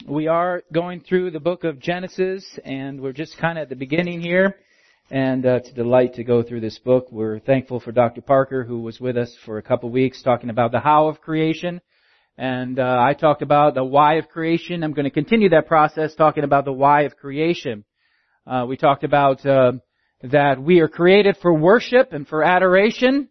We are going through the book of Genesis, and we're just kind of at the beginning here. And it's a delight to go through this book. We're thankful for Dr. Parker, who was with us for a couple weeks talking about the how of creation. And I talked about the why of creation. I'm going to continue that process talking about the why of creation. We talked about that we are created for worship and for adoration.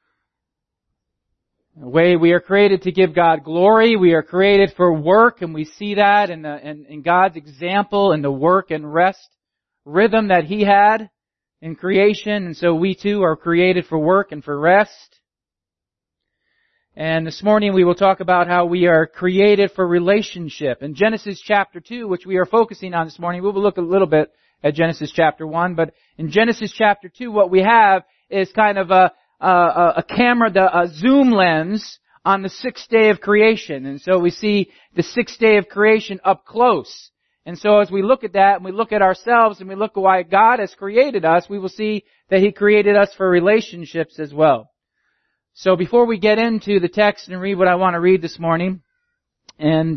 The way we are created to give God glory, we are created for work, and we see that in God's example in the work and rest rhythm that He had in creation. And so we too are created for work and for rest. And this morning we will talk about how we are created for relationship. In Genesis chapter 2, which we are focusing on this morning, we will look a little bit at Genesis chapter 1, but in Genesis chapter 2 what we have is kind of a camera, a zoom lens on the sixth day of creation. And so we see the sixth day of creation up close. And so as we look at that and we look at ourselves and we look at why God has created us, we will see that He created us for relationships as well. So before we get into the text and read what I want to read this morning, and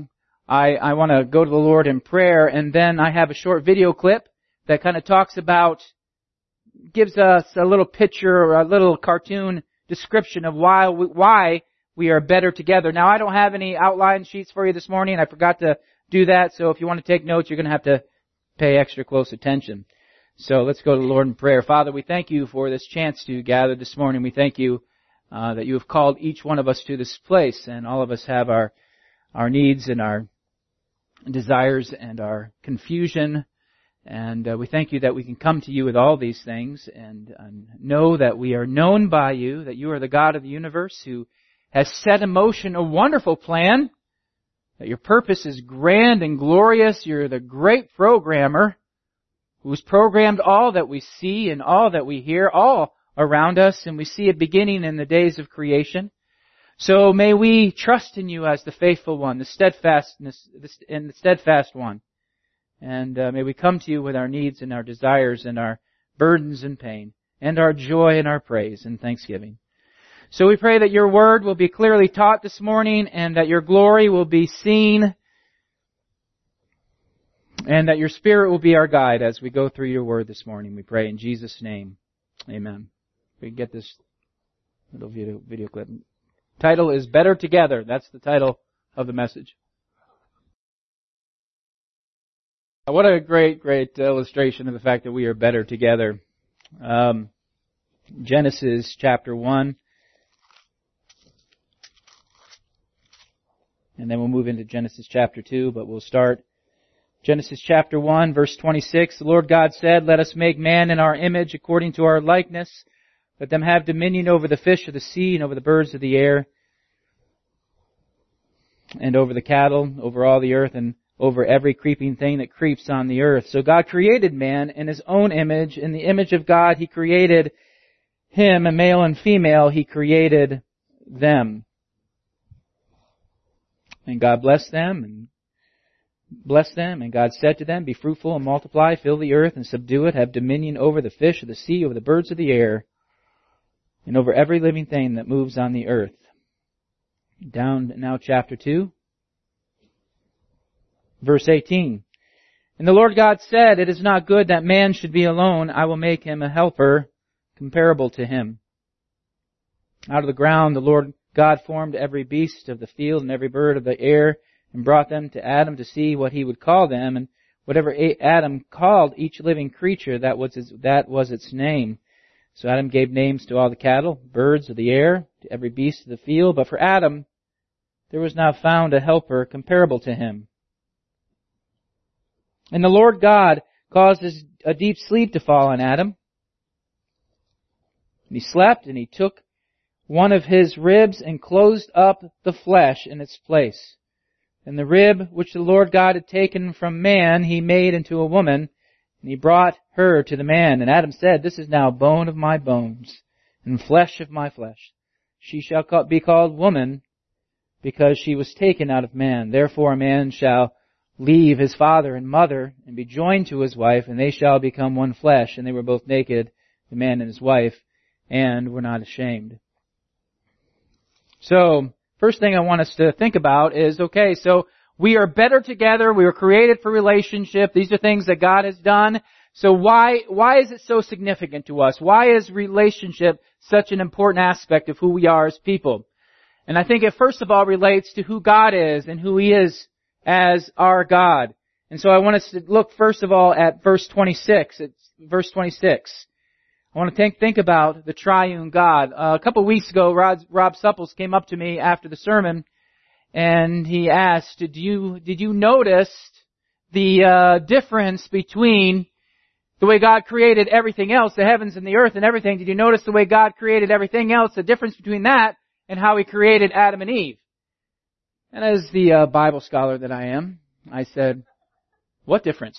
I want to go to the Lord in prayer, and then I have a short video clip that kind of talks about, gives us a little picture or a little cartoon description of why we are better together. Now, I don't have any outline sheets for you this morning. I forgot to do that. So if you want to take notes, you're going to have to pay extra close attention. So let's go to the Lord in prayer. Father, we thank You for this chance to gather this morning. We thank You that You have called each one of us to this place, and all of us have our needs and our desires and our confusion. And we thank You that we can come to You with all these things and know that we are known by You, that You are the God of the universe who has set in motion a wonderful plan, that Your purpose is grand and glorious. You're the great programmer who's programmed all that we see and all that we hear, all around us, and we see it beginning in the days of creation. So may we trust in You as the faithful one, the steadfast one. And may we come to You with our needs and our desires and our burdens and pain and our joy and our praise and thanksgiving. So we pray that Your word will be clearly taught this morning and that Your glory will be seen and that Your Spirit will be our guide as we go through Your word this morning. We pray in Jesus' name. Amen. We can get this little video clip. Title is Better Together. That's the title of the message. What a great illustration of the fact that we are better together. Genesis chapter 1. And then we'll move into Genesis chapter 2, but we'll start Genesis chapter 1, verse 26. The Lord God said, "Let us make man in our image, according to our likeness. Let them have dominion over the fish of the sea and over the birds of the air and over the cattle, over all the earth, and over every creeping thing that creeps on the earth." So God created man in His own image. In the image of God He created him, and male and female He created them. And God blessed them, and God said to them, "Be fruitful and multiply, fill the earth and subdue it, have dominion over the fish of the sea, over the birds of the air, and over every living thing that moves on the earth." Down now chapter 2. Verse 18. And the Lord God said, "It is not good that man should be alone. I will make him a helper comparable to him." Out of the ground the Lord God formed every beast of the field and every bird of the air and brought them to Adam to see what he would call them. And whatever Adam called each living creature, that was its name. So Adam gave names to all the cattle, birds of the air, to every beast of the field. But for Adam there was not found a helper comparable to him. And the Lord God caused a deep sleep to fall on Adam. And he slept, and He took one of his ribs and closed up the flesh in its place. And the rib which the Lord God had taken from man He made into a woman, and He brought her to the man. And Adam said, "This is now bone of my bones and flesh of my flesh. She shall be called woman, because she was taken out of man. Therefore a man shall leave his father and mother and be joined to his wife, and they shall become one flesh. And they were both naked, the man and his wife, and were not ashamed." So, first thing I want us to think about is, okay, so We are better together. We were created for relationship. These are things that God has done. So why is it so significant to us? Why is relationship such an important aspect of who we are as people? And I think it first of all relates to who God is and who He is as our God. And so I want us to look first of all at verse 26. It's verse 26. I want to think about the triune God. A couple of weeks ago, Rob Supples came up to me after the sermon and he asked, did you notice the difference between the way God created everything else, the heavens and the earth and everything? Did you notice the way God created everything else, the difference between that and how He created Adam and Eve? And as the Bible scholar that I am, I said, what difference?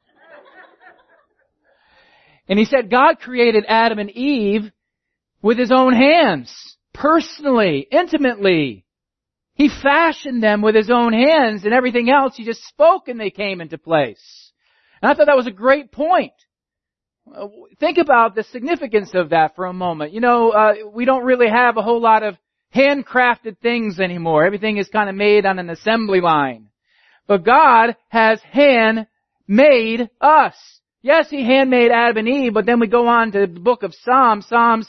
And he said, God created Adam and Eve with His own hands, personally, intimately. He fashioned them with His own hands, and everything else He just spoke and they came into place. And I thought that was a great point. Think about the significance of that for a moment. We don't really have a whole lot of handcrafted things anymore. Everything is kind of made on an assembly line. But God has handmade us. Yes, He handmade Adam and Eve, but then we go on to the book of Psalm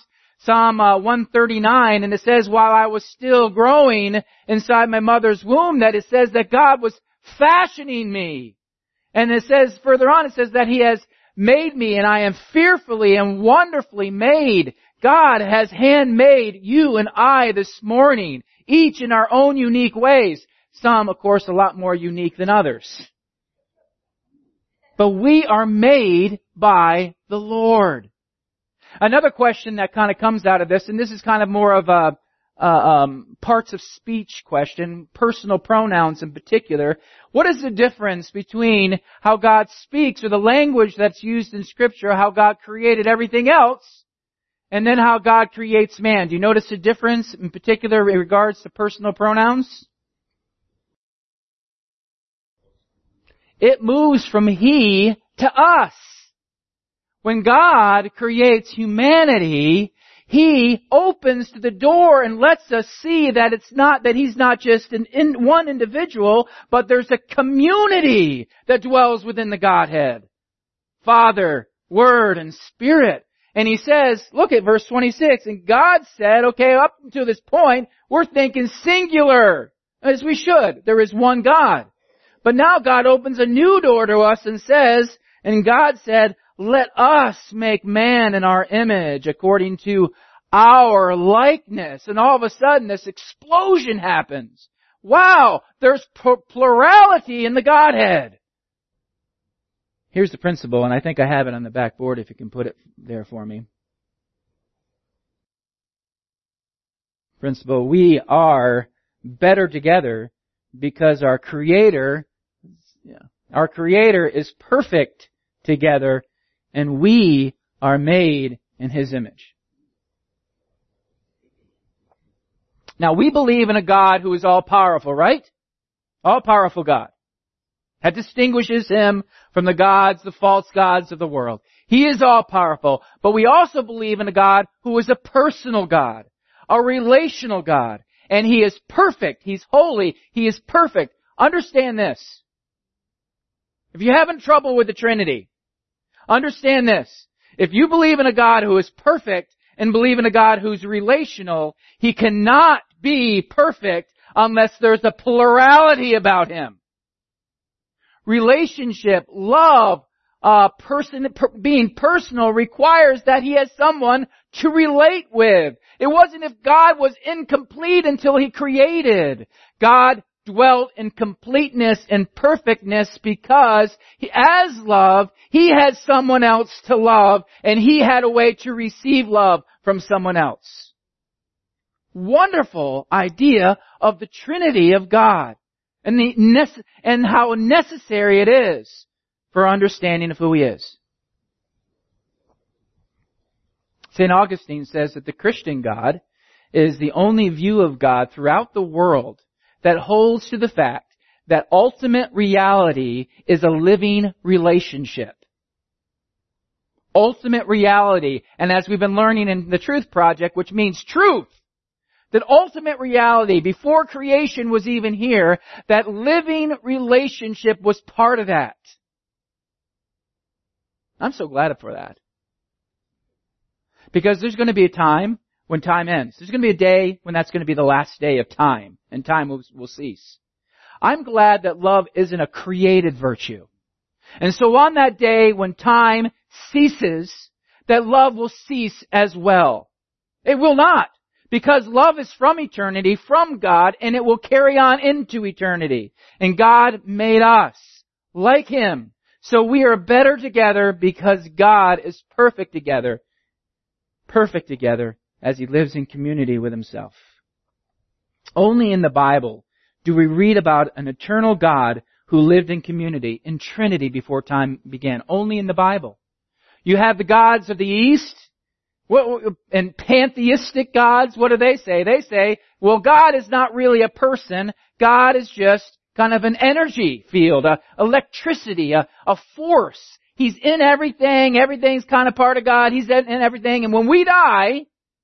139, and it says, while I was still growing inside my mother's womb, that it says that God was fashioning me. And it says, further on, it says that He has made me, and I am fearfully and wonderfully made. God has handmade you and I this morning, each in our own unique ways. Some, of course, a lot more unique than others. But we are made by the Lord. Another question that kind of comes out of this, and this is kind of more of a parts of speech question, personal pronouns in particular. What is the difference between how God speaks or the language that's used in Scripture, how God created everything else, and then how God creates man? Do you notice the difference in particular in regards to personal pronouns? It moves from He to us. When God creates humanity, He opens to the door and lets us see that it's not, that He's not just one individual, but there's a community that dwells within the Godhead. Father, Word, and Spirit. And He says, look at verse 26, and God said, okay, up to this point, we're thinking singular, as we should. There is one God. But now God opens a new door to us and says, and God said, let us make man in our image according to our likeness. And all of a sudden this explosion happens. Wow, there's plurality in the Godhead. Here's the principle, and I think I have it on the backboard if you can put it there for me. Principle, we are better together because our Creator is perfect together, and we are made in His image. Now, we believe in a God who is all-powerful, right? All-powerful God. That distinguishes Him from the gods, the false gods of the world. He is all-powerful, but we also believe in a God who is a personal God, a relational God, and He is perfect. He's holy. He is perfect. Understand this. If you're having trouble with the Trinity, understand this. If you believe in a God who is perfect and believe in a God who's relational, He cannot be perfect unless there's a plurality about Him. Relationship, love, being personal requires that He has someone to relate with. It wasn't if God was incomplete until He created. God dwelt in completeness and perfectness because as love, He had someone else to love, and He had a way to receive love from someone else. Wonderful idea of the Trinity of God and how necessary it is for understanding of who He is. St. Augustine says that the Christian God is the only view of God throughout the world that holds to the fact that ultimate reality is a living relationship. Ultimate reality, and as we've been learning in the Truth Project, which means truth. that ultimate reality, before creation was even here, that living relationship was part of that. I'm so glad for that. Because there's going to be a time when time ends. There's going to be a day when that's going to be the last day of time, and time will cease. I'm glad that love isn't a created virtue. And so on that day when time ceases, that love will cease as well. It will not, because love is from eternity, from God, and it will carry on into eternity. And God made us like Him. So we are better together because God is perfect together as He lives in community with Himself. Only in the Bible do we read about an eternal God who lived in community, in Trinity before time began. Only in the Bible. You have the gods of the East, and pantheistic gods. What do they say? They say, well, God is not really a person. God is just kind of an energy field, electricity, a force. He's in everything. Everything's kind of part of God. He's in everything. And when we die,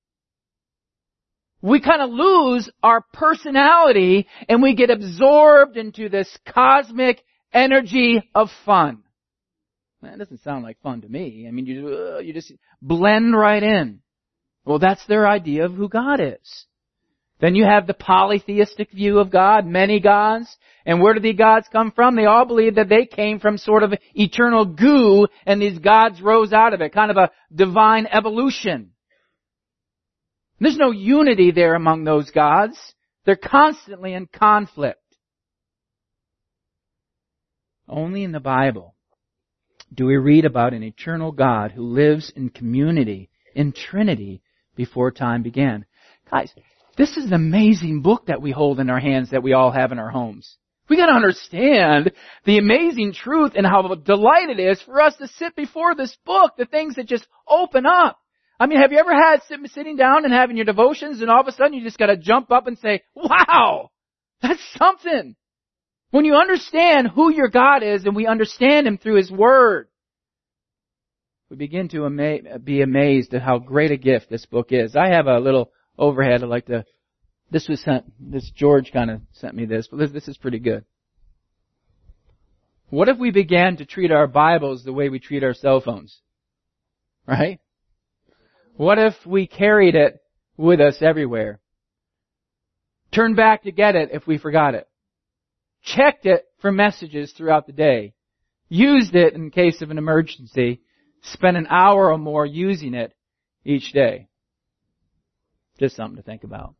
we kind of lose our personality and we get absorbed into this cosmic energy of fun. That doesn't sound like fun to me. I mean, you just blend right in. Well, that's their idea of who God is. Then you have the polytheistic view of God, many gods. And where do the gods come from? They all believe that they came from sort of eternal goo and these gods rose out of it, kind of a divine evolution. There's no unity there among those gods. They're constantly in conflict. Only in the Bible do we read about an eternal God who lives in community, in Trinity, before time began. Guys, this is an amazing book that we hold in our hands, that we all have in our homes. We got to understand the amazing truth and how delight it is for us to sit before this book, the things that just open up. I mean, have you ever had sitting down and having your devotions and all of a sudden you just got to jump up and say, wow, that's something. When you understand who your God is and we understand Him through His Word, we begin to be amazed at how great a gift this book is. I have a little overhead. I'd like to, George kind of sent me this, but this is pretty good. What if we began to treat our Bibles the way we treat our cell phones? Right? What if we carried it with us everywhere? Turned back to get it if we forgot it. Checked it for messages throughout the day. Used it in case of an emergency. Spent an hour or more using it each day. Just something to think about.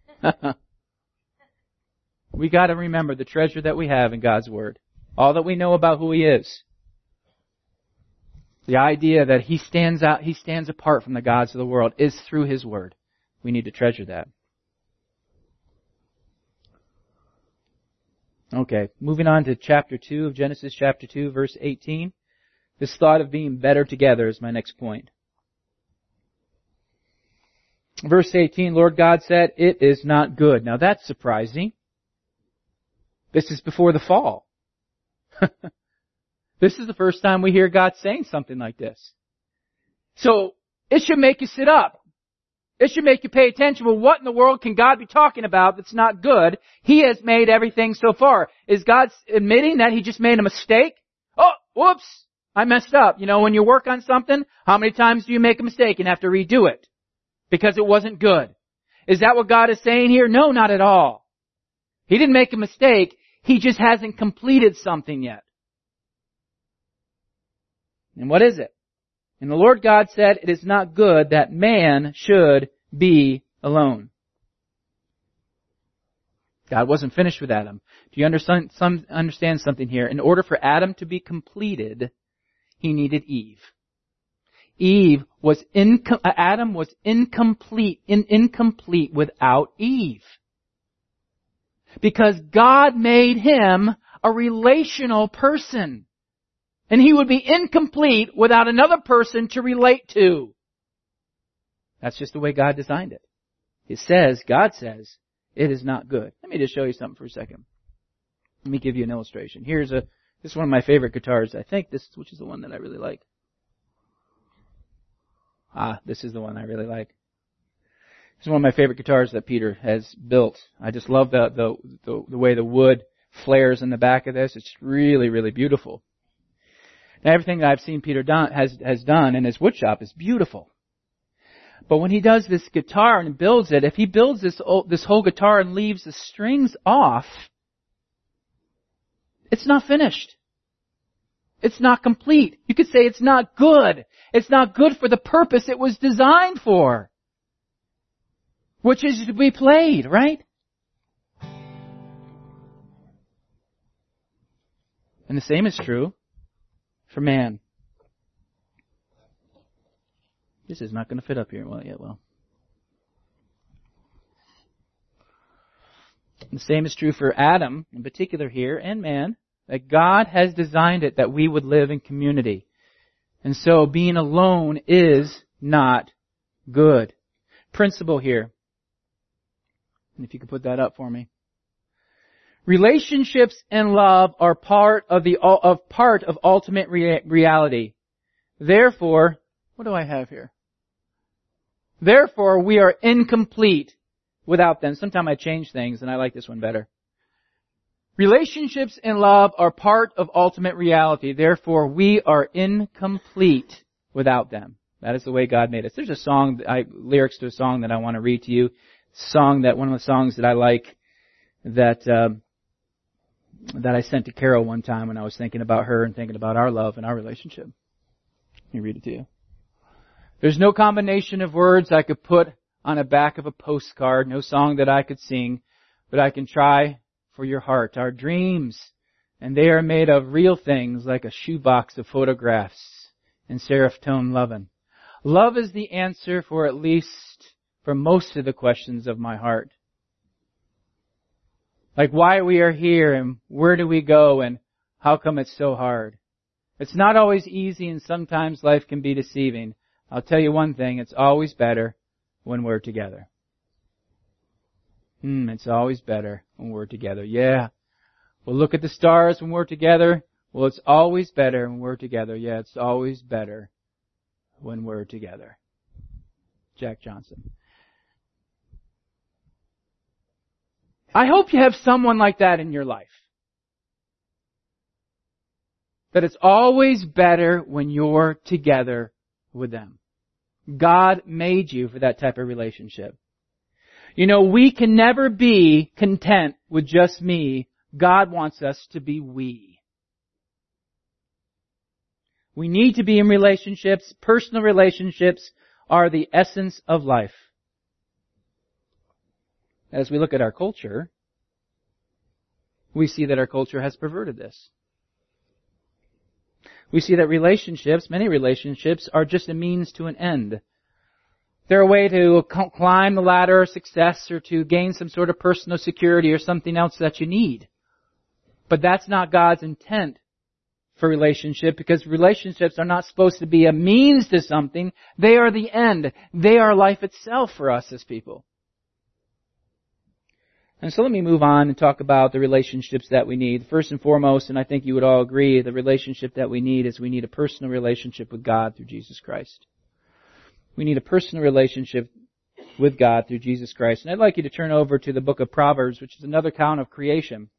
We got to remember the treasure that we have in God's Word. All that we know about who He is. The idea that He stands apart from the gods of the world is through His Word. We need to treasure that. Okay, moving on to chapter 2 of Genesis chapter 2, verse 18. This thought of being better together is my next point. Verse 18, Lord God said, it is not good. Now that's surprising. This is before the fall. This is the first time we hear God saying something like this. So, it should make you sit up. It should make you pay attention. Well, what in the world can God be talking about that's not good? He has made everything so far. Is God admitting that He just made a mistake? Oh, whoops, I messed up. You know, when you work on something, how many times do you make a mistake and have to redo it? Because it wasn't good. Is that what God is saying here? No, not at all. He didn't make a mistake. He just hasn't completed something yet. And what is it? And the Lord God said, it is not good that man should be alone. God wasn't finished with Adam. Do you understand something here? In order for Adam to be completed, he needed Eve. Adam was incomplete without Eve. Because God made him a relational person. And he would be incomplete without another person to relate to. That's just the way God designed it. God says, it is not good. Let me just show you something for a second. Let me give you an illustration. This is one of my favorite guitars. I think which is the one that I really like. This is the one I really like. It's one of my favorite guitars that Peter has built. I just love the way the wood flares in the back of this. It's really, really beautiful. Now, everything that I've seen Peter has done in his wood shop is beautiful. But when he does this guitar and builds it, if he builds this whole guitar and leaves the strings off, it's not finished. It's not complete. You could say it's not good. It's not good for the purpose it was designed for, which is to be played, right? And the same is true for man. This is not going to fit up here. Well, yeah, well. And the same is true for Adam, in particular here, and man, that God has designed it that we would live in community. And so being alone is not good. Principle here. And if you could put that up for me. Relationships and love are part of ultimate reality. Therefore, what do I have here? Therefore, we are incomplete without them. Sometimes I change things and I like this one better. Relationships and love are part of ultimate reality. Therefore, we are incomplete without them. That is the way God made us. There's a song, lyrics to a song that I want to read to you. One of the songs that I like that I sent to Carol one time when I was thinking about her and thinking about our love and our relationship. Let me read it to you. There's no combination of words I could put on the back of a postcard, no song that I could sing, but I can try for your heart. Our dreams, and they are made of real things like a shoebox of photographs and serif tone lovin'. Love is the answer for most of the questions of my heart. Like why we are here and where do we go and how come it's so hard. It's not always easy and sometimes life can be deceiving. I'll tell you one thing, it's always better when we're together. It's always better when we're together. Yeah. We'll look at the stars when we're together. Well, it's always better when we're together. Yeah, it's always better when we're together. Jack Johnson. I hope you have someone like that in your life. That it's always better when you're together with them. God made you for that type of relationship. You know, we can never be content with just me. God wants us to be we. We need to be in relationships. Personal relationships are the essence of life. As we look at our culture, we see that our culture has perverted this. We see that many relationships, are just a means to an end. They're a way to climb the ladder of success or to gain some sort of personal security or something else that you need. But that's not God's intent for relationship, because relationships are not supposed to be a means to something. They are the end. They are life itself for us as people. And so let me move on and talk about the relationships that we need. First and foremost, and I think you would all agree, the relationship that we need is we need a personal relationship with God through Jesus Christ. We need a personal relationship with God through Jesus Christ. And I'd like you to turn over to the book of Proverbs, which is another account of creation.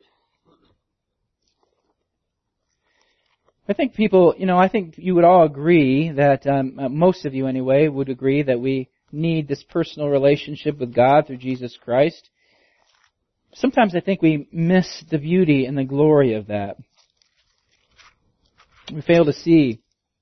I think you would all agree that, most of you anyway, would agree that we need this personal relationship with God through Jesus Christ. Sometimes I think we miss the beauty and the glory of that. We fail to see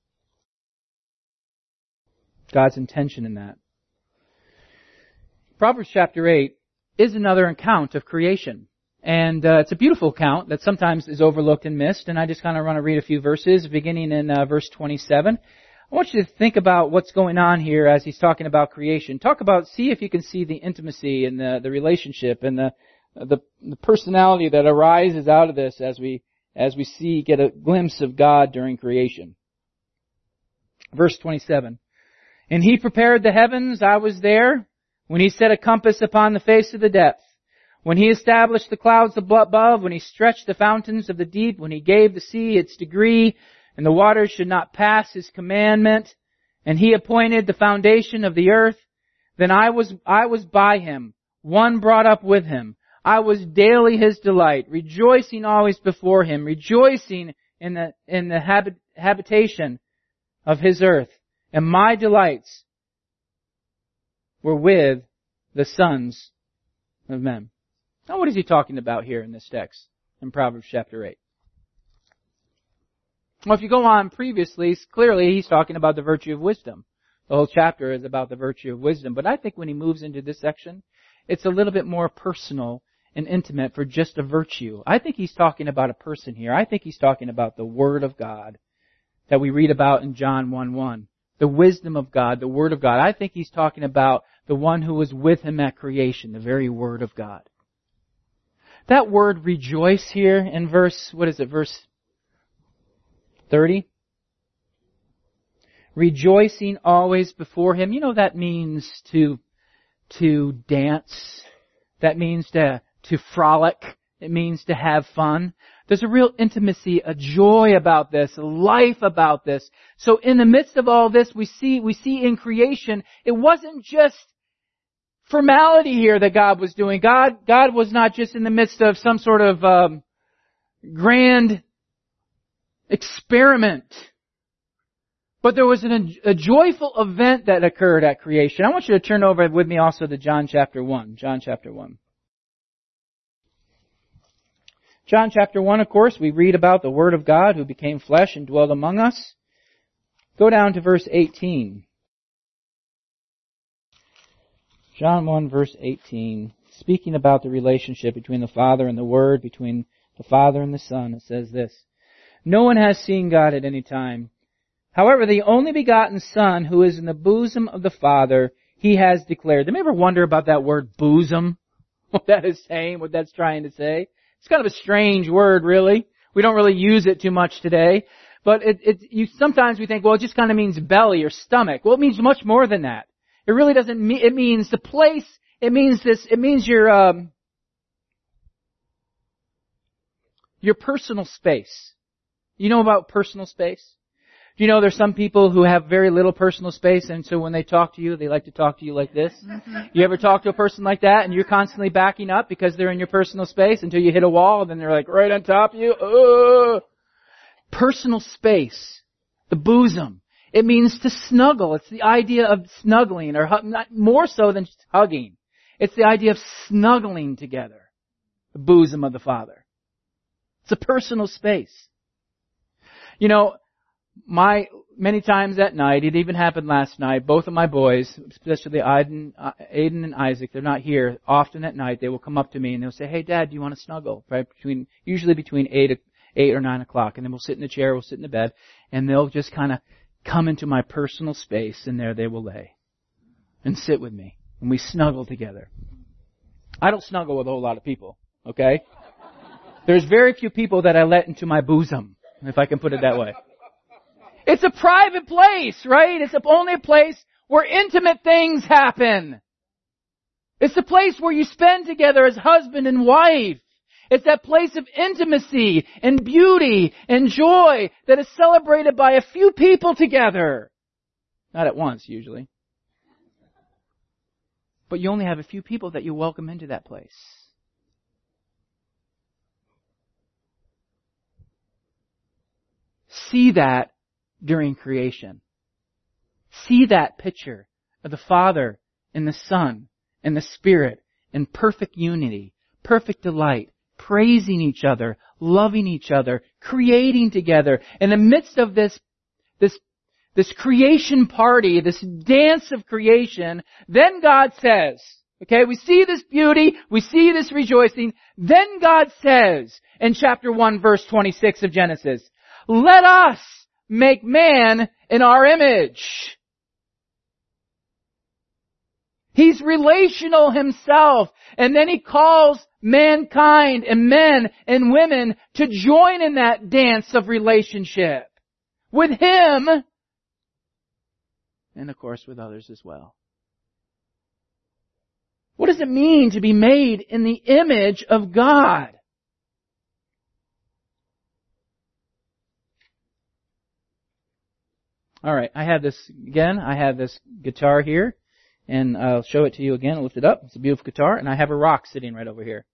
God's intention in that. Proverbs chapter 8 is another account of creation. And it's a beautiful account that sometimes is overlooked and missed. And I just kind of want to read a few verses, beginning in verse 27. I want you to think about what's going on here as he's talking about creation. See if you can see the intimacy and the relationship and the personality that arises out of this as we get a glimpse of God during creation. Verse 27. And He prepared the heavens, I was there, when He set a compass upon the face of the depth. When He established the clouds above, when He stretched the fountains of the deep, when He gave the sea its degree, and the waters should not pass His commandment, and He appointed the foundation of the earth. Then I was by him, one brought up with him. I was daily his delight, rejoicing always before him, rejoicing in the habitation of his earth. And my delights were with the sons of men. Now what is he talking about here in this text in Proverbs chapter 8? Well, if you go on previously, clearly he's talking about the virtue of wisdom. The whole chapter is about the virtue of wisdom. But I think when he moves into this section, it's a little bit more personal and intimate for just a virtue. I think he's talking about a person here. I think he's talking about the Word of God that we read about in John 1:1. The wisdom of God, the Word of God. I think he's talking about the one who was with him at creation, the very Word of God. That word rejoice here in verse 30? Rejoicing always before him. You know that means to dance. That means to frolic. It means to have fun. There's a real intimacy, a joy about this, a life about this. So in the midst of all this, we see in creation, it wasn't just formality here that God was doing. God was not just in the midst of some sort of grand experiment. But there was a joyful event that occurred at creation. I want you to turn over with me also to John chapter 1. John chapter 1. John chapter 1, of course, we read about the Word of God who became flesh and dwelled among us. Go down to verse 18. John 1 verse 18. Speaking about the relationship between the Father and the Word, between the Father and the Son, it says this. No one has seen God at any time. However, the only begotten Son who is in the bosom of the Father, He has declared. Did you ever wonder about that word bosom? What that is saying, what that's trying to say? It's kind of a strange word, really. We don't really use it too much today. But sometimes we think, well, it just kind of means belly or stomach. Well, it means much more than that. It really doesn't mean, it means the place, it means your personal space. You know about personal space? Do you know there's some people who have very little personal space, and so when they talk to you, they like to talk to you like this? Mm-hmm. You ever talk to a person like that and you're constantly backing up because they're in your personal space until you hit a wall and then they're like right on top of you? Personal space. The bosom. It means to snuggle. It's the idea of snuggling, or not more so than just hugging. It's the idea of snuggling together. The bosom of the Father. It's a personal space. You know, many times at night, it even happened last night, both of my boys, especially Aiden and Isaac, they're not here. Often at night, they will come up to me and they'll say, "Hey, Dad, do you want to snuggle?" Right? Usually between 8 or 9 o'clock. And then we'll sit in the chair, we'll sit in the bed, and they'll just kind of come into my personal space, and there they will lay and sit with me, and we snuggle together. I don't snuggle with a whole lot of people, okay? There's very few people that I let into my bosom, if I can put it that way. It's a private place, right? It's only a place where intimate things happen. It's the place where you spend together as husband and wife. It's that place of intimacy and beauty and joy that is celebrated by a few people together. Not at once, usually. But you only have a few people that you welcome into that place. See that during creation. See that picture of the Father and the Son and the Spirit in perfect unity, perfect delight, praising each other, loving each other, creating together. In the midst of this creation party, this dance of creation, then God says, okay, we see this beauty, we see this rejoicing, then God says in chapter 1 verse 26 of Genesis, let us make man in our image. He's relational himself. And then He calls mankind and men and women to join in that dance of relationship with Him and, of course, with others as well. What does it mean to be made in the image of God? All right, I have this guitar here. And I'll show it to you again. I'll lift it up. It's a beautiful guitar. And I have a rock sitting right over here.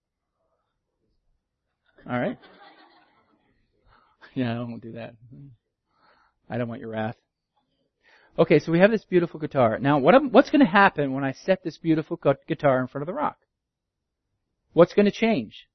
All right. Yeah, I won't do that. I don't want your wrath. Okay, so we have this beautiful guitar. Now, what's going to happen when I set this beautiful guitar in front of the rock? What's going to change?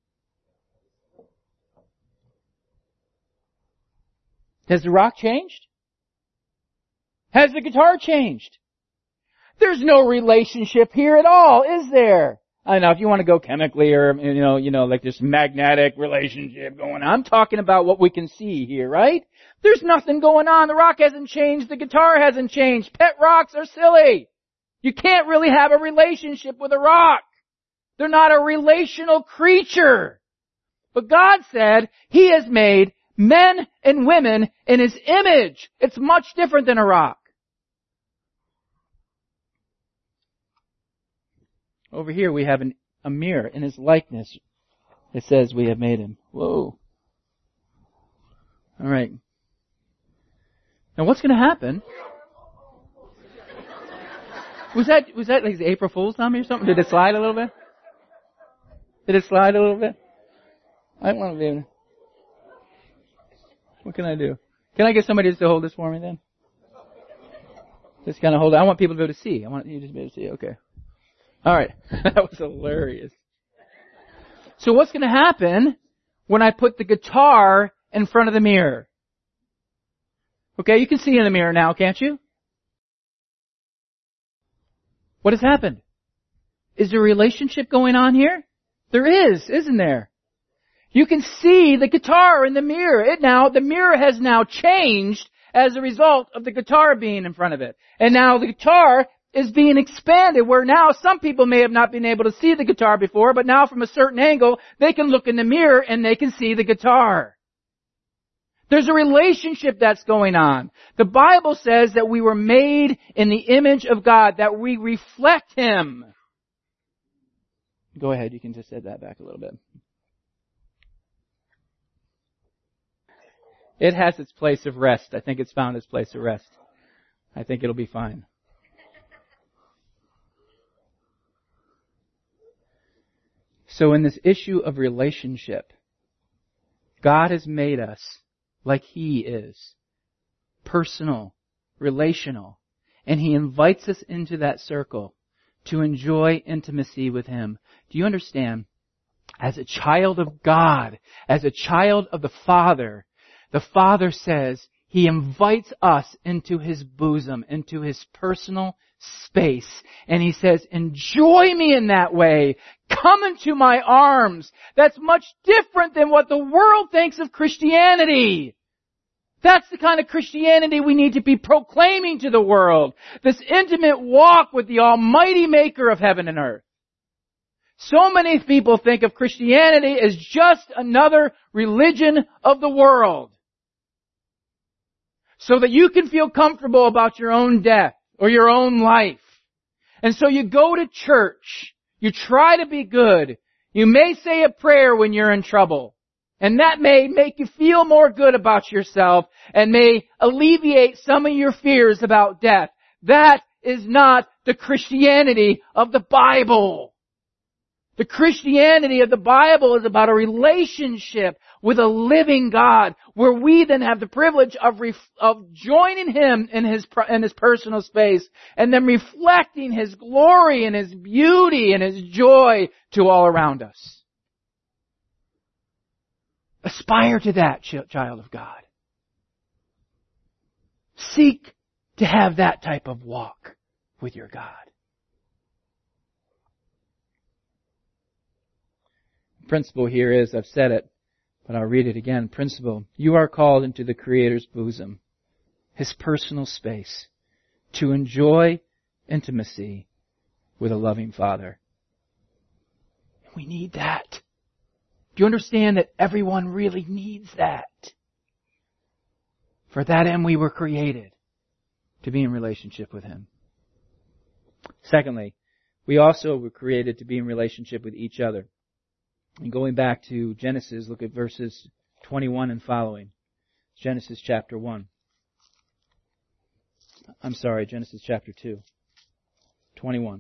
Has the rock changed? Has the guitar changed? There's no relationship here at all, is there? I know if you want to go chemically or, like this magnetic relationship going on. I'm talking about what we can see here, right? There's nothing going on. The rock hasn't changed. The guitar hasn't changed. Pet rocks are silly. You can't really have a relationship with a rock. They're not a relational creature. But God said He has made men and women in His image. It's much different than a rock. Over here we have a mirror in His likeness. It says we have made Him. Whoa. All right. Now what's going to happen? Was that like the April Fool's, Tommy, or something? Did it slide a little bit? Did it slide a little bit? I don't want to be able to. What can I do? Can I get somebody just to hold this for me then? Just kind of hold it. I want people to be able to see. I want you to be able to see. Okay. All right. That was hilarious. So what's going to happen when I put the guitar in front of the mirror? Okay, you can see in the mirror now, can't you? What has happened? Is there a relationship going on here? There is, isn't there? You can see the guitar in the mirror. The mirror has now changed as a result of the guitar being in front of it. And now the guitar is being expanded, where now some people may have not been able to see the guitar before, but now from a certain angle, they can look in the mirror and they can see the guitar. There's a relationship that's going on. The Bible says that we were made in the image of God, that we reflect Him. Go ahead, you can just set that back a little bit. It has its place of rest. I think it's found its place of rest. I think it'll be fine. So in this issue of relationship, God has made us like He is. Personal, relational. And He invites us into that circle to enjoy intimacy with Him. Do you understand? As a child of God, as a child of the Father says He invites us into His bosom, into His personal space. And He says, enjoy me in that way. Come into my arms. That's much different than what the world thinks of Christianity. That's the kind of Christianity we need to be proclaiming to the world. This intimate walk with the Almighty Maker of heaven and earth. So many people think of Christianity as just another religion of the world. So that you can feel comfortable about your own death or your own life. And so you go to church. You try to be good. You may say a prayer when you're in trouble. And that may make you feel more good about yourself and may alleviate some of your fears about death. That is not the Christianity of the Bible. The Christianity of the Bible is about a relationship with a living God, where we then have the privilege of joining Him in His personal space, and then reflecting His glory and His beauty and His joy to all around us. Aspire to that, child of God. Seek to have that type of walk with your God. Principle here is, I've said it, but I'll read it again. Principle, you are called into the Creator's bosom, His personal space, to enjoy intimacy with a loving Father. We need that. Do you understand that everyone really needs that? For that end we were created, to be in relationship with Him. Secondly, we also were created to be in relationship with each other. And going back to Genesis, look at verses 21 and following. Genesis chapter 1. I'm sorry, Genesis chapter 2. 21.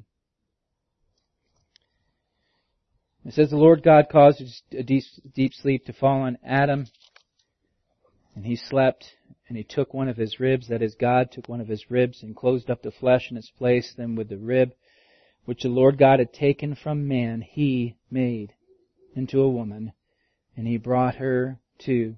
It says, the Lord God caused a deep sleep to fall on Adam, and he slept, and he took one of his ribs, that is, God took one of his ribs and closed up the flesh in its place. Then with the rib which the Lord God had taken from man, he made into a woman, and he brought her to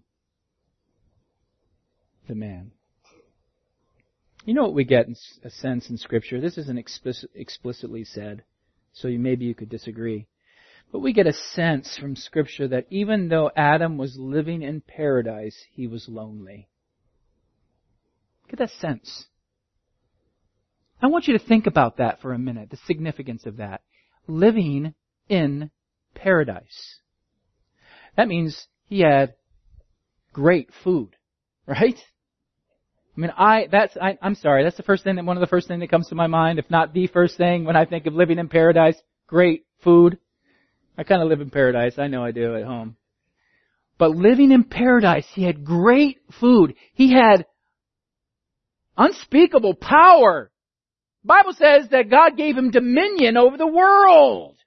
the man. You know what we get in a sense in Scripture? This isn't explicitly said, so maybe you could disagree. But we get a sense from Scripture that even though Adam was living in paradise, he was lonely. Get that sense. I want you to think about that for a minute, the significance of that. Living in paradise. That means he had great food, right? I mean, I'm sorry, that's one of the first things that comes to my mind, if not the first thing when I think of living in paradise. Great food. I kind of live in paradise. I know I do at home. But living in paradise, he had great food. He had unspeakable power. The Bible says that God gave him dominion over the world.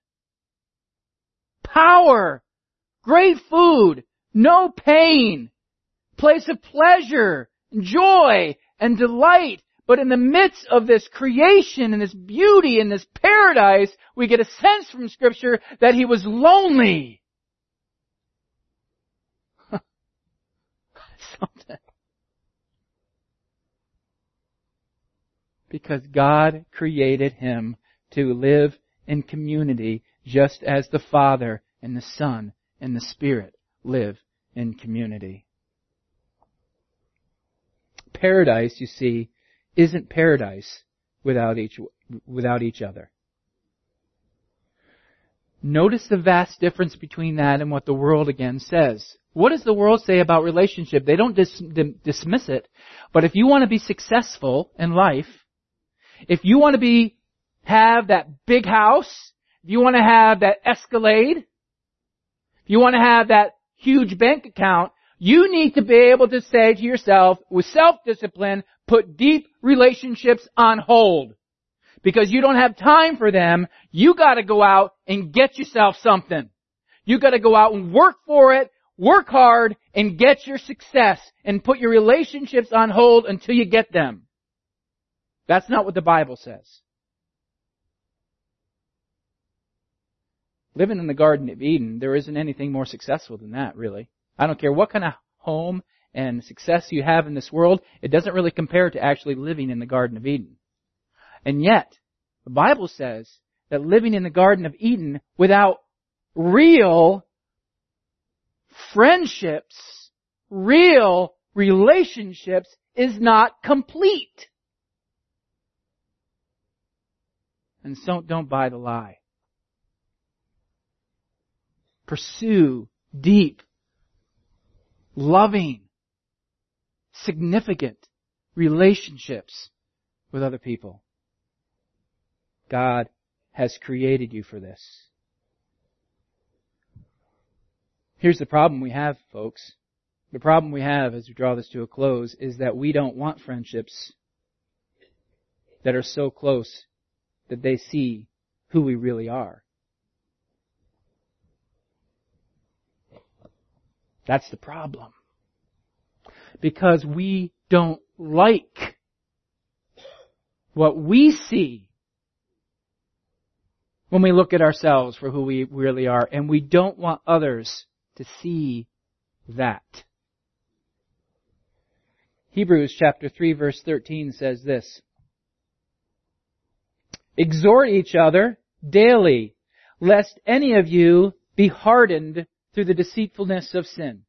Power. Great food. No pain. Place of pleasure, joy, and delight. But in the midst of this creation and this beauty and this paradise, we get a sense from Scripture that he was lonely. Something. Because God created him to live in community just as the Father and the Son and the Spirit live in community. Paradise, you see, isn't paradise without each other. Notice the vast difference between that and what the world again says. What does the world say about relationship? They don't dismiss it. But if you want to be successful in life, if you want to have that big house, if you want to have that Escalade, if you want to have that huge bank account, you need to be able to say to yourself, with self-discipline, put deep relationships on hold. Because you don't have time for them, you gotta go out and get yourself something. You gotta go out and work for it, work hard, and get your success, and put your relationships on hold until you get them. That's not what the Bible says. Living in the Garden of Eden, there isn't anything more successful than that, really. I don't care what kind of home and success you have in this world, it doesn't really compare to actually living in the Garden of Eden. And yet, the Bible says that living in the Garden of Eden without real friendships, real relationships, is not complete. And so don't buy the lie. Pursue deep, loving, significant relationships with other people. God has created you for this. Here's the problem we have, folks. The problem we have as we draw this to a close is that we don't want friendships that are so close that they see who we really are. That's the problem. Because we don't like what we see when we look at ourselves for who we really are, and we don't want others to see that. Hebrews chapter 3 verse 13 says this: exhort each other daily, lest any of you be hardened through the deceitfulness of sin.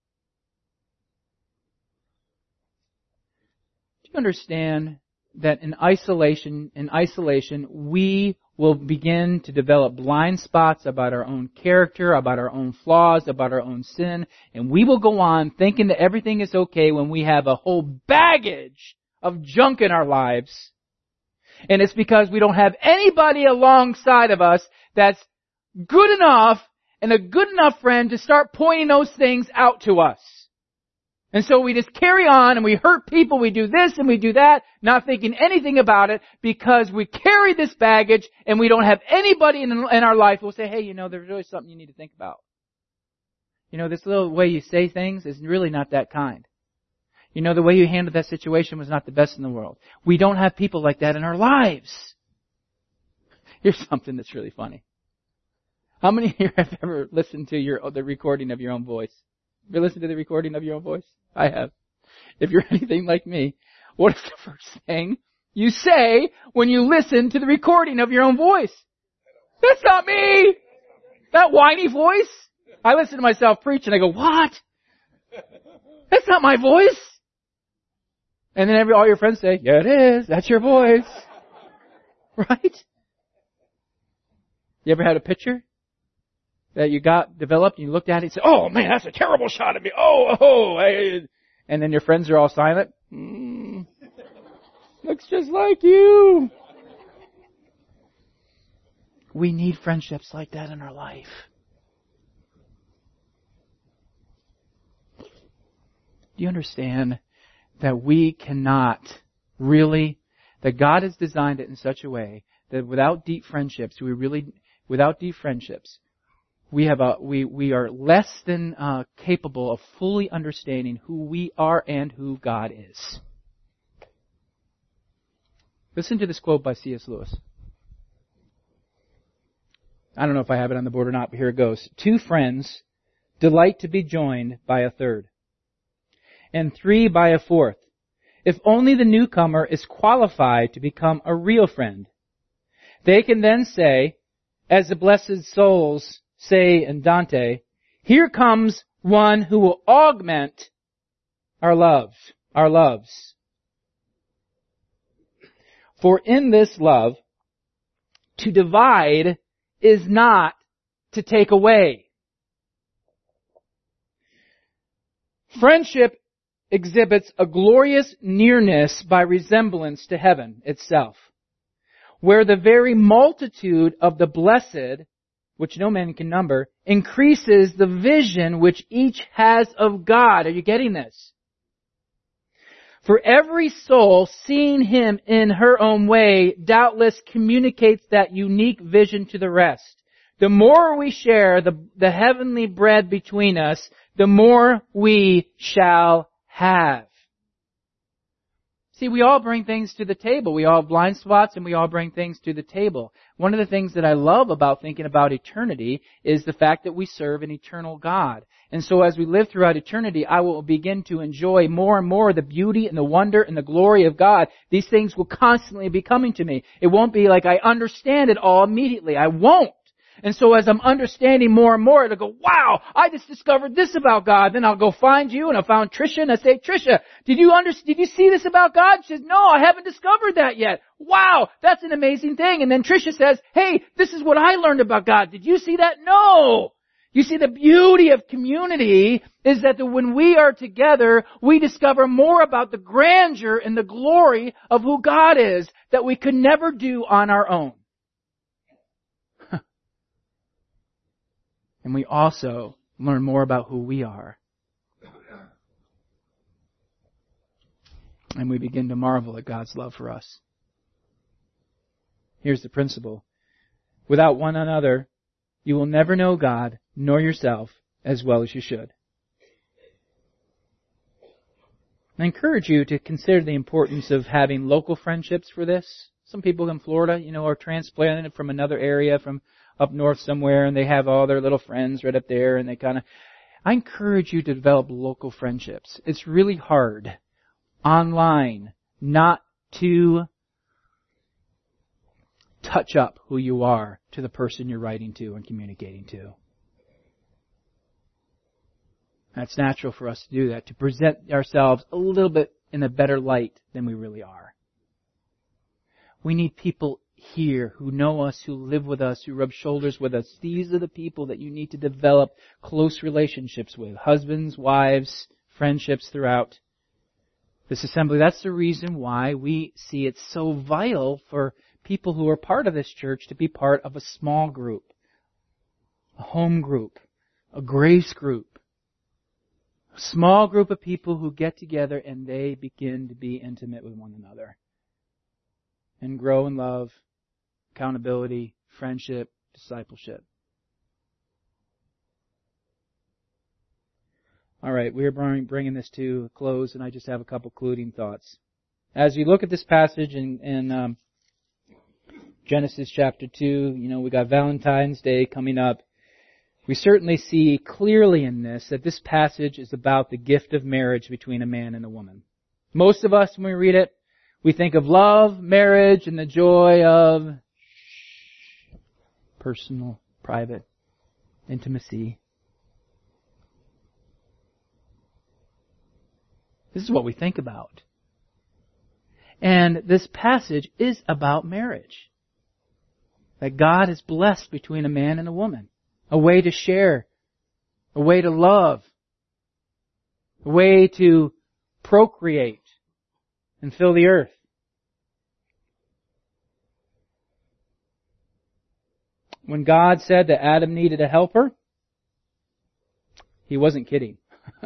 Do you understand that in isolation, we will begin to develop blind spots about our own character, about our own flaws, about our own sin, and we will go on thinking that everything is okay when we have a whole baggage of junk in our lives. And it's because we don't have anybody alongside of us that's good enough and a good enough friend to start pointing those things out to us. And so we just carry on and we hurt people, we do this and we do that, not thinking anything about it because we carry this baggage and we don't have anybody in our life who will say, hey, there's really something you need to think about. This little way you say things is really not that kind. The way you handled that situation was not the best in the world. We don't have people like that in our lives. Here's something that's really funny. How many here have ever listened to the recording of your own voice? Have you listened to the recording of your own voice? I have. If you're anything like me, what is the first thing you say when you listen to the recording of your own voice? That's not me! That whiny voice? I listen to myself preach and I go, what? That's not my voice! And then all your friends say, yeah it is, that's your voice. Right? You ever had a picture that you got developed and you looked at it and said, oh man, that's a terrible shot of me. And then your friends are all silent. Looks just like you. We need friendships like that in our life. Do you understand that we cannot really, that God has designed it in such a way that without deep friendships, we are less than capable of fully understanding who we are and who God is. Listen to this quote by C.S. Lewis. I don't know if I have it on the board or not, but here it goes. 2 friends delight to be joined by a third, and 3 by a fourth, if only the newcomer is qualified to become a real friend. They can then say, as the blessed souls say in Dante, here comes one who will augment our loves. For in this love, to divide is not to take away. Friendship exhibits a glorious nearness by resemblance to heaven itself, where the very multitude of the blessed, which no man can number, increases the vision which each has of God. Are you getting this? For every soul, seeing Him in her own way, doubtless communicates that unique vision to the rest. The more we share the heavenly bread between us, the more we shall have. See, we all bring things to the table. We all have blind spots and we all bring things to the table. One of the things that I love about thinking about eternity is the fact that we serve an eternal God. And so as we live throughout eternity, I will begin to enjoy more and more the beauty and the wonder and the glory of God. These things will constantly be coming to me. It won't be like I understand it all immediately. I won't. And so as I'm understanding more and more, it'll go, wow, I just discovered this about God. Then I'll go find you, and I found Tricia, and I say, Tricia, did you see this about God? She says, no, I haven't discovered that yet. Wow, that's an amazing thing. And then Tricia says, hey, this is what I learned about God. Did you see that? No. You see, the beauty of community is that when we are together, we discover more about the grandeur and the glory of who God is that we could never do on our own. And we also learn more about who we are. And we begin to marvel at God's love for us. Here's the principle. Without one another, you will never know God, nor yourself, as well as you should. I encourage you to consider the importance of having local friendships for this. Some people in Florida, are transplanted from another area, from up north somewhere, and they have all their little friends right up there, and I encourage you to develop local friendships. It's really hard online not to touch up who you are to the person you're writing to and communicating to. That's natural for us to do that, to present ourselves a little bit in a better light than we really are. We need people here who know us, who live with us, who rub shoulders with us. These are the people that you need to develop close relationships with. Husbands, wives, friendships throughout this assembly. That's the reason why we see it so vital for people who are part of this church to be part of a small group, a home group, a grace group, A small group of people who get together and they begin to be intimate with one another. And grow in love, accountability, friendship, discipleship. All right, we're bringing this to a close, and I just have a couple concluding thoughts. As you look at this passage in Genesis chapter 2, we got Valentine's Day coming up. We certainly see clearly in this that this passage is about the gift of marriage between a man and a woman. Most of us, when we read it, we think of love, marriage, and the joy of personal, private intimacy. This is what we think about. And this passage is about marriage. That God has blessed between a man and a woman. A way to share. A way to love. A way to procreate and fill the earth. When God said that Adam needed a helper, He wasn't kidding.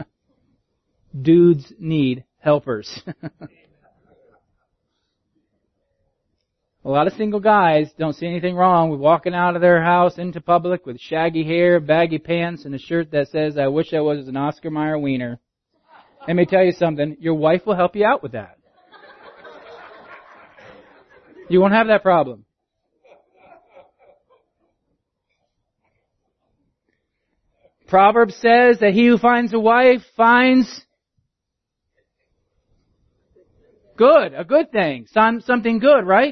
Dudes need helpers. A lot of single guys don't see anything wrong with walking out of their house into public with shaggy hair, baggy pants, and a shirt that says, "I wish I was an Oscar Mayer wiener." Let me tell you something. Your wife will help you out with that. You won't have that problem. Proverbs says that he who finds a wife finds good, a good thing, something good, right?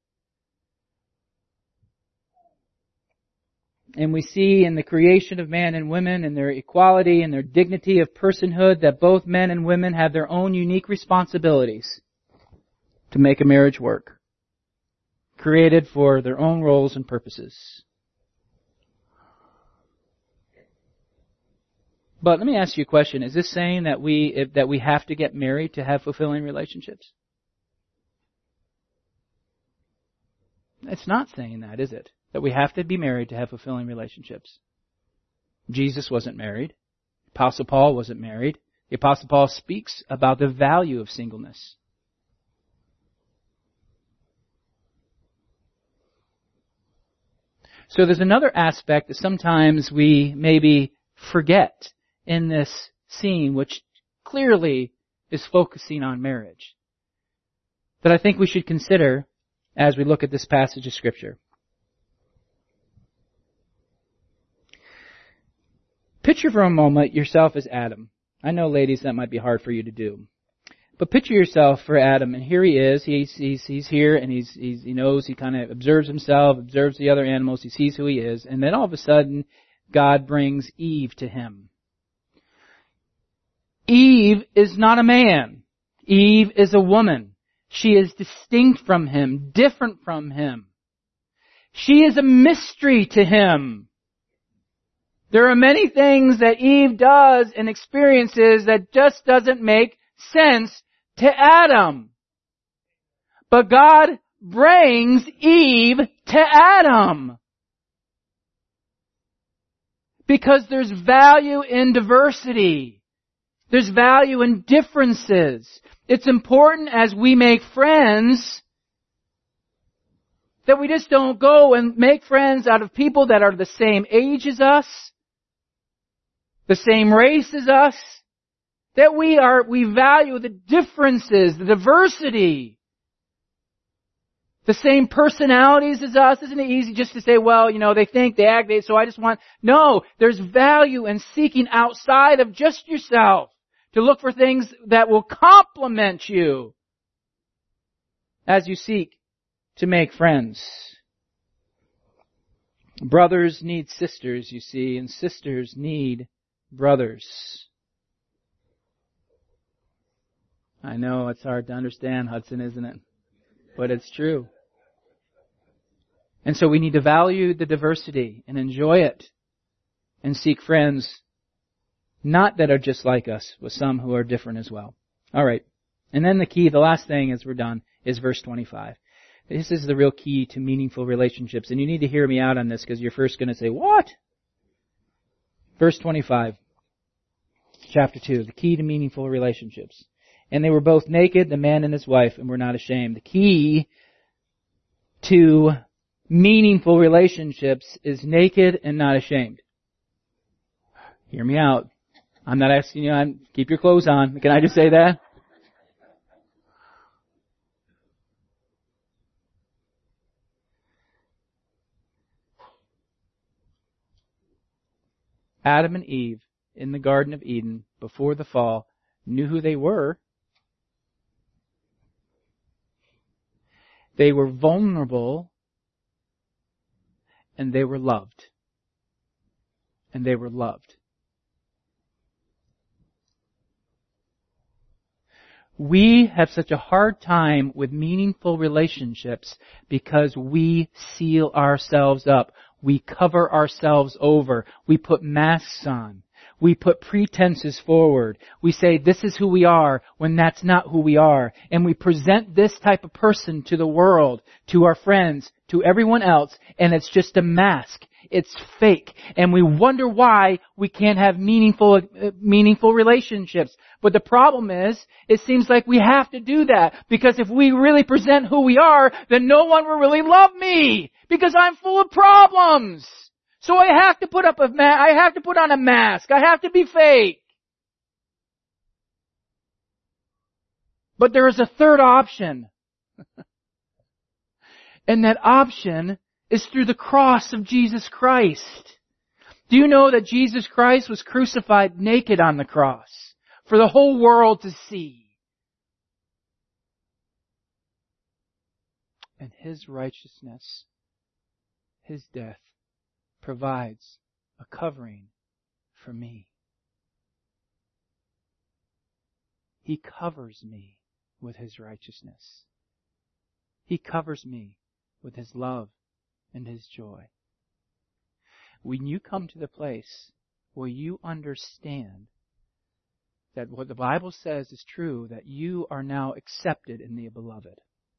And we see in the creation of man and women and their equality and their dignity of personhood that both men and women have their own unique responsibilities to make a marriage work, created for their own roles and purposes. But let me ask you a question. Is this saying that we have to get married to have fulfilling relationships? It's not saying that, is it? That we have to be married to have fulfilling relationships. Jesus wasn't married. Apostle Paul wasn't married. The Apostle Paul speaks about the value of singleness. So there's another aspect that sometimes we maybe forget in this scene, which clearly is focusing on marriage, that I think we should consider as we look at this passage of Scripture. Picture for a moment yourself as Adam. I know, ladies, that might be hard for you to do. But picture yourself for Adam, and here he is. He's here, and he knows, he kind of observes himself, observes the other animals, he sees who he is, and then all of a sudden, God brings Eve to him. Eve is not a man. Eve is a woman. She is distinct from him, different from him. She is a mystery to him. There are many things that Eve does and experiences that just doesn't make sense to Adam. But God brings Eve to Adam. Because there's value in diversity. There's value in differences. It's important as we make friends that we just don't go and make friends out of people that are the same age as us, the same race as us, that we value the differences, the diversity, the same personalities as us. Isn't it easy just to say, well, they think, they act, so I just want... No, there's value in seeking outside of just yourself to look for things that will complement you as you seek to make friends. Brothers need sisters, you see, and sisters need brothers. I know it's hard to understand, Hudson, isn't it? But it's true. And so we need to value the diversity and enjoy it and seek friends not that are just like us, but some who are different as well. All right. And then the last thing as we're done, is verse 25. This is the real key to meaningful relationships. And you need to hear me out on this because you're first going to say, what? Verse 25. chapter 2, the key to meaningful relationships. And they were both naked, the man and his wife, and were not ashamed. The key to meaningful relationships is naked and not ashamed. Hear me out. I'm not asking you, keep your clothes on. Can I just say that? Adam and Eve in the Garden of Eden before the fall knew who they were. They were vulnerable and they were loved. And they were loved. We have such a hard time with meaningful relationships because we seal ourselves up. We cover ourselves over. We put masks on. We put pretenses forward. We say this is who we are when that's not who we are. And we present this type of person to the world, to our friends, to everyone else, and it's just a mask. It's fake. And we wonder why we can't have meaningful relationships. But the problem is, it seems like we have to do that. Because if we really present who we are, then no one will really love me. Because I'm full of problems. So I have to put on a mask. I have to be fake. But there is a third option. And that option is through the cross of Jesus Christ. Do you know that Jesus Christ was crucified naked on the cross for the whole world to see? And His righteousness, His death, provides a covering for me. He covers me with His righteousness. He covers me with His love and His joy. When you come to the place where you understand that what the Bible says is true, that you are now accepted in the Beloved.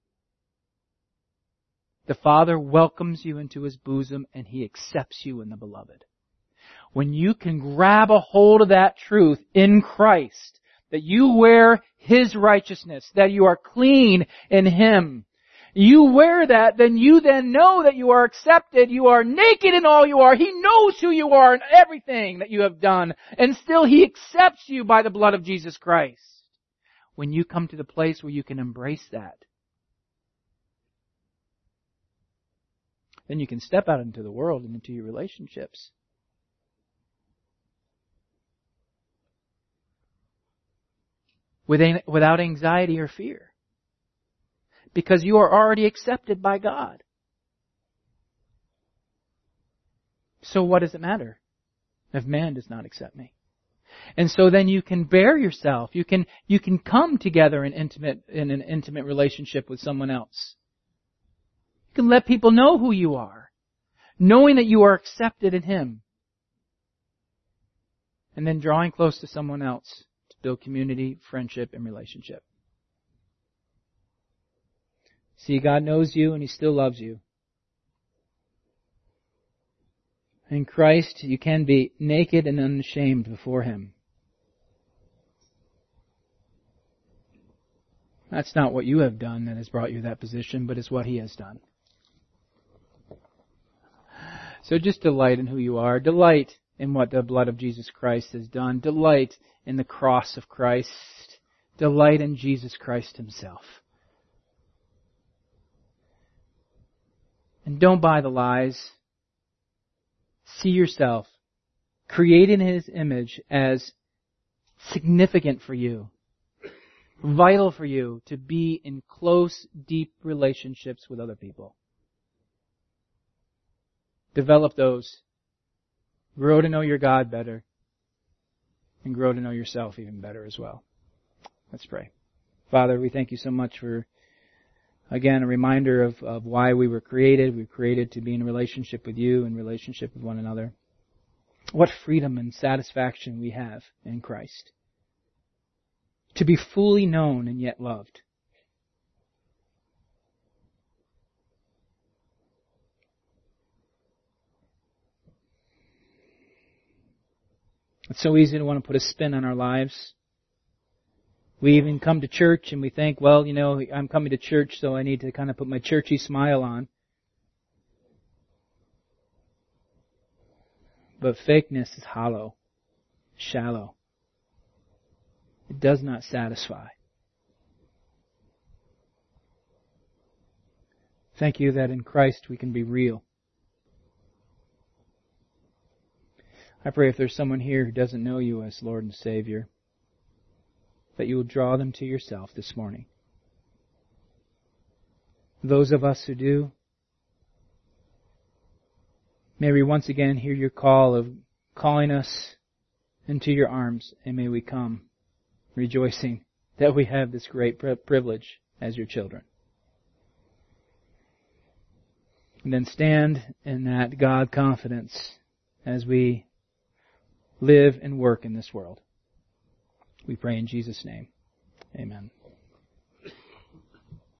The Father welcomes you into His bosom and He accepts you in the Beloved. When you can grab a hold of that truth in Christ, that you wear His righteousness, that you are clean in Him, you wear that, then you then know that you are accepted. You are naked in all you are. He knows who you are and everything that you have done. And still He accepts you by the blood of Jesus Christ. When you come to the place where you can embrace that, then you can step out into the world and into your relationships. Without anxiety or fear. Because you are already accepted by God. So what does it matter if man does not accept me? And so then you can bear yourself. You can come together in an intimate relationship with someone else. You can let people know who you are, knowing that you are accepted in Him. And then drawing close to someone else to build community, friendship, and relationship. See, God knows you and He still loves you. In Christ, you can be naked and unashamed before Him. That's not what you have done that has brought you to that position, but it's what He has done. So just delight in who you are. Delight in what the blood of Jesus Christ has done. Delight in the cross of Christ. Delight in Jesus Christ Himself. And don't buy the lies. See yourself created in His image as significant for you, vital for you to be in close, deep relationships with other people. Develop those. Grow to know your God better. And grow to know yourself even better as well. Let's pray. Father, we thank You so much for, again, a reminder of why we were created. We were created to be in a relationship with You, in relationship with one another. What freedom and satisfaction we have in Christ. To be fully known and yet loved. It's so easy to want to put a spin on our lives. We even come to church and we think, well, I'm coming to church, so I need to kind of put my churchy smile on. But fakeness is hollow, shallow. It does not satisfy. Thank you that in Christ we can be real. I pray if there's someone here who doesn't know you as Lord and Savior, that you will draw them to yourself this morning. Those of us who do, may we once again hear your call of calling us into your arms, and may we come rejoicing that we have this great privilege as your children. And then stand in that God confidence as we live and work in this world. We pray in Jesus' name. Amen.